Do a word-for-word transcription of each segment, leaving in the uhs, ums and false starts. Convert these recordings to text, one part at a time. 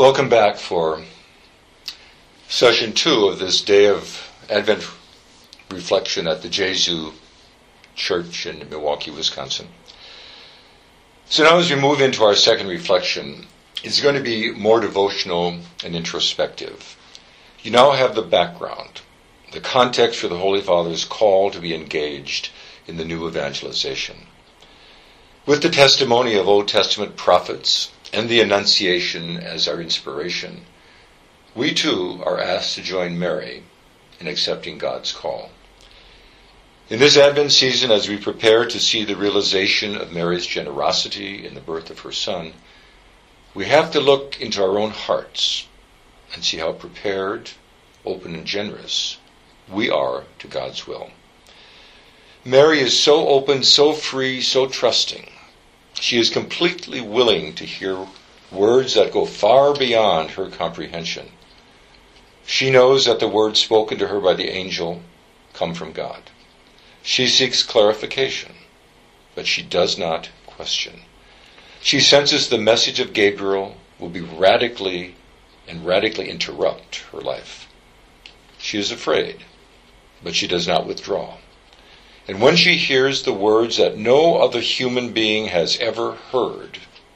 Welcome back for session two of this day of Advent reflection at the Jesu Church in Milwaukee, Wisconsin. So now as we move into our second reflection, it's going to be more devotional and introspective. You now have the background, the context for the Holy Father's call to be engaged in the new evangelization. With the testimony of Old Testament prophets and the Annunciation as our inspiration, we too are asked to join Mary in accepting God's call. In this Advent season, as we prepare to see the realization of Mary's generosity in the birth of her Son, we have to look into our own hearts and see how prepared, open, and generous we are to God's will. Mary is so open, so free, so trusting. She is completely willing to hear words that go far beyond her comprehension. She knows that the words spoken to her by the angel come from God. She seeks clarification, but she does not question. She senses the message of Gabriel will be radically and radically interrupt her life. She is afraid, but she does not withdraw. And when she hears the words that no other human being has ever heard,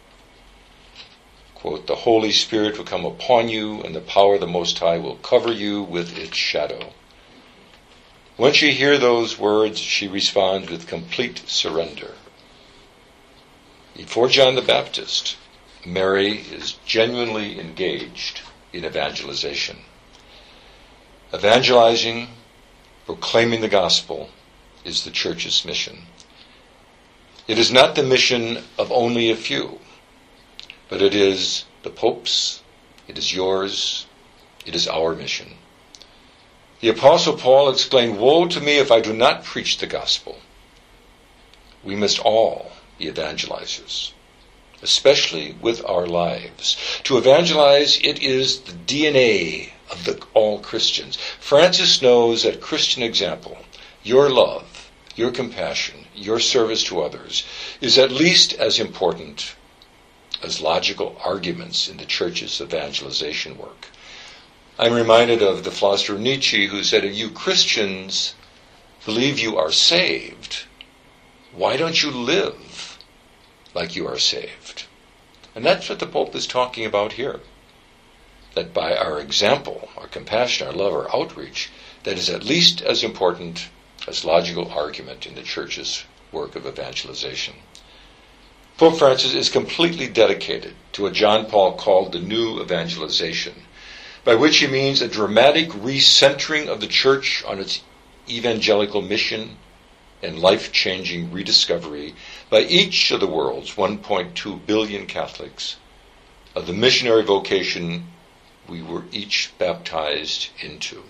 quote, "The Holy Spirit will come upon you, and the power of the Most High will cover you with its shadow." When she hears those words, she responds with complete surrender. Before John the Baptist, Mary is genuinely engaged in evangelization. Evangelizing, proclaiming the gospel, is the church's mission. It is not the mission of only a few, but it is the Pope's, it is yours, it is our mission. The Apostle Paul exclaimed, "Woe to me if I do not preach the gospel." We must all be evangelizers, especially with our lives. To evangelize, it is the D N A of the, all Christians. Francis knows that Christian example, your love, your compassion, your service to others, is at least as important as logical arguments in the church's evangelization work. I'm reminded of the philosopher Nietzsche, who said, if you Christians believe you are saved, why don't you live like you are saved? And that's what the Pope is talking about here. That by our example, our compassion, our love, our outreach, that is at least as important as logical argument in the church's work of evangelization. Pope Francis is completely dedicated to what John Paul called the new evangelization, by which he means a dramatic recentering of the church on its evangelical mission and life-changing rediscovery by each of the world's one point two billion Catholics of the missionary vocation we were each baptized into.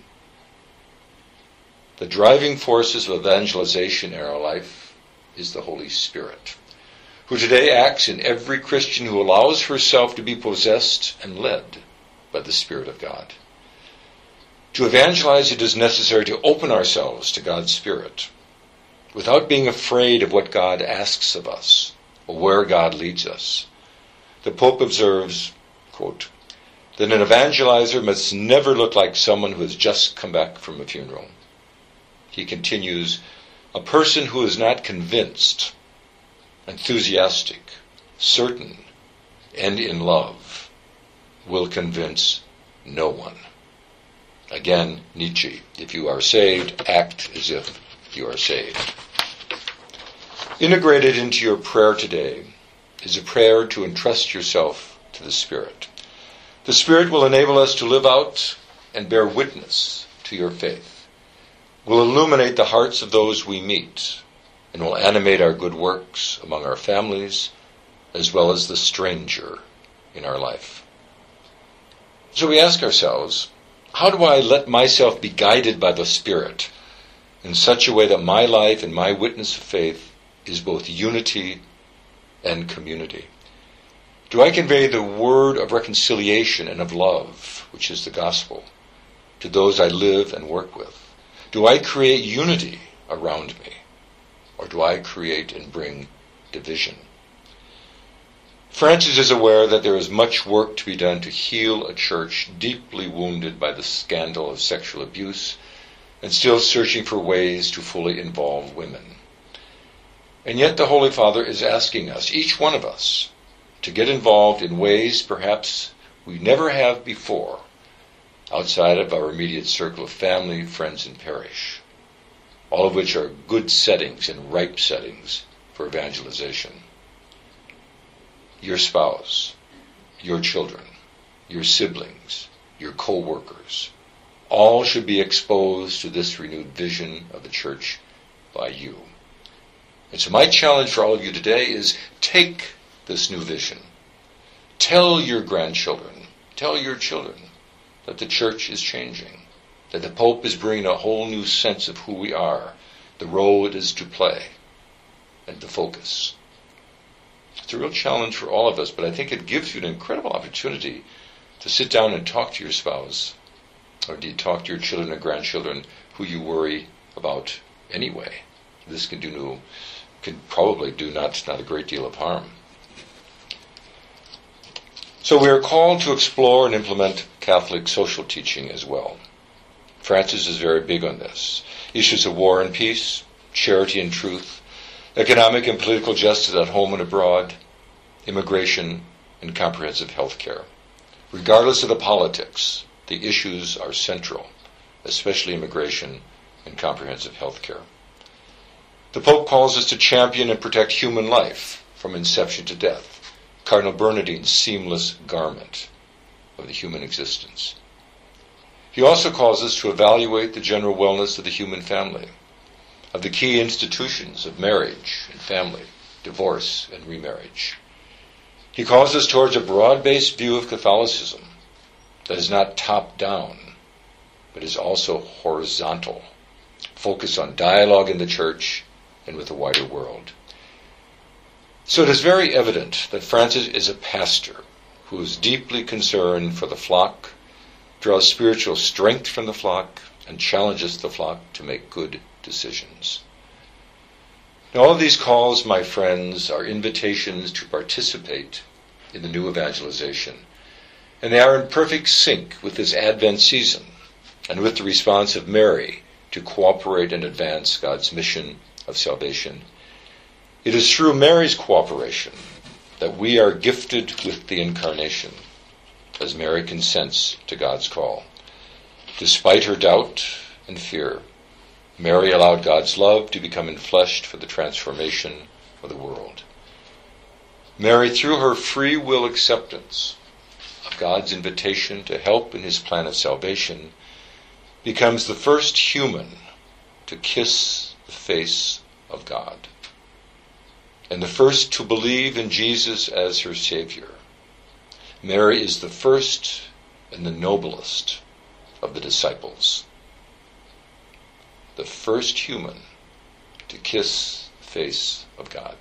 The driving forces of evangelization in our life is the Holy Spirit, who today acts in every Christian who allows herself to be possessed and led by the Spirit of God. To evangelize, it is necessary to open ourselves to God's Spirit without being afraid of what God asks of us or where God leads us. The Pope observes, quote, that an evangelizer must never look like someone who has just come back from a funeral. He continues, a person who is not convinced, enthusiastic, certain, and in love will convince no one. Again, Nietzsche, if you are saved, act as if you are saved. Integrated into your prayer today is a prayer to entrust yourself to the Spirit. The Spirit will enable us to live out and bear witness to your faith, will illuminate the hearts of those we meet, and will animate our good works among our families, as well as the stranger in our life. So we ask ourselves, how do I let myself be guided by the Spirit in such a way that my life and my witness of faith is both unity and community? Do I convey the word of reconciliation and of love, which is the gospel, to those I live and work with? Do I create unity around me, or do I create and bring division? Francis is aware that there is much work to be done to heal a church deeply wounded by the scandal of sexual abuse and still searching for ways to fully involve women. And yet the Holy Father is asking us, each one of us, to get involved in ways perhaps we never have before, outside of our immediate circle of family, friends, and parish, all of which are good settings and ripe settings for evangelization. Your spouse, your children, your siblings, your co-workers, all should be exposed to this renewed vision of the church by you. And so my challenge for all of you today is take this new vision. Tell your grandchildren, tell your children that the church is changing, that the Pope is bringing a whole new sense of who we are, the role it is to play, and the focus. It's a real challenge for all of us, but I think it gives you an incredible opportunity to sit down and talk to your spouse, or indeed talk to your children and grandchildren who you worry about anyway. This can do no, can probably do not, not a great deal of harm. So we are called to explore and implement Catholic social teaching as well. Francis is very big on this. Issues of war and peace, charity and truth, economic and political justice at home and abroad, immigration, and comprehensive health care. Regardless of the politics, the issues are central, especially immigration and comprehensive health care. The Pope calls us to champion and protect human life from inception to death, Cardinal Bernardine's seamless garment of the human existence. He also calls us to evaluate the general wellness of the human family, of the key institutions of marriage and family, divorce and remarriage. He calls us towards a broad-based view of Catholicism that is not top-down, but is also horizontal, focused on dialogue in the church and with the wider world. So it is very evident that Francis is a pastor who is deeply concerned for the flock, draws spiritual strength from the flock, and challenges the flock to make good decisions. Now, all of these calls, my friends, are invitations to participate in the new evangelization, and they are in perfect sync with this Advent season and with the response of Mary to cooperate and advance God's mission of salvation. It is through Mary's cooperation that we are gifted with the Incarnation, as Mary consents to God's call. Despite her doubt and fear, Mary allowed God's love to become enfleshed for the transformation of the world. Mary, through her free will acceptance of God's invitation to help in his plan of salvation, becomes the first human to kiss the face of God, and the first to believe in Jesus as her Savior. Mary is the first and the noblest of the disciples, the first human to kiss the face of God.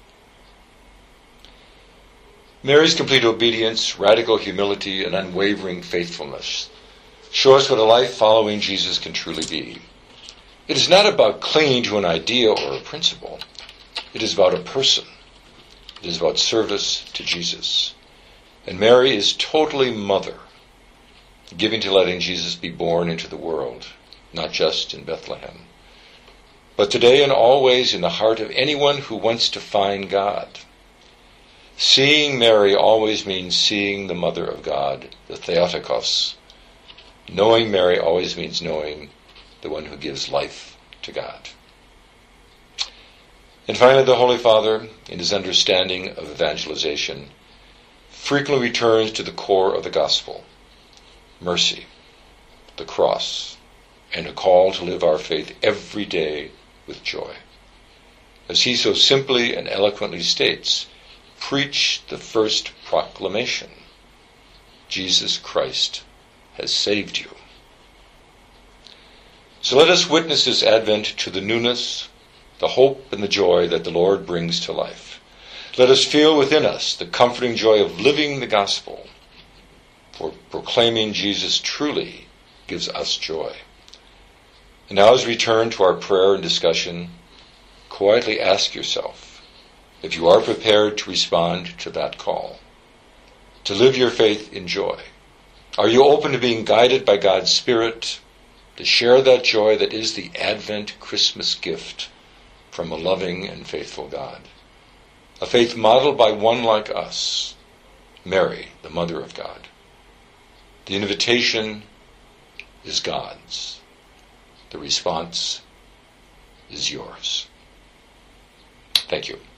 Mary's complete obedience, radical humility, and unwavering faithfulness show us what a life following Jesus can truly be. It is not about clinging to an idea or a principle. It is about a person. It is about service to Jesus. And Mary is totally mother, giving to letting Jesus be born into the world, not just in Bethlehem, but today and always in the heart of anyone who wants to find God. Seeing Mary always means seeing the Mother of God, the Theotokos. Knowing Mary always means knowing the one who gives life to God. And finally, the Holy Father, in his understanding of evangelization, frequently returns to the core of the gospel: mercy, the cross, and a call to live our faith every day with joy. As he so simply and eloquently states, preach the first proclamation: Jesus Christ has saved you. So let us witness this Advent to the newness, the hope, and the joy that the Lord brings to life. Let us feel within us the comforting joy of living the gospel, for proclaiming Jesus truly gives us joy. And now, as we turn to our prayer and discussion, quietly ask yourself, if you are prepared to respond to that call, to live your faith in joy? Are you open to being guided by God's Spirit to share that joy that is the Advent Christmas gift from a loving and faithful God? A faith modeled by one like us, Mary, the Mother of God. The invitation is God's. The response is yours. Thank you.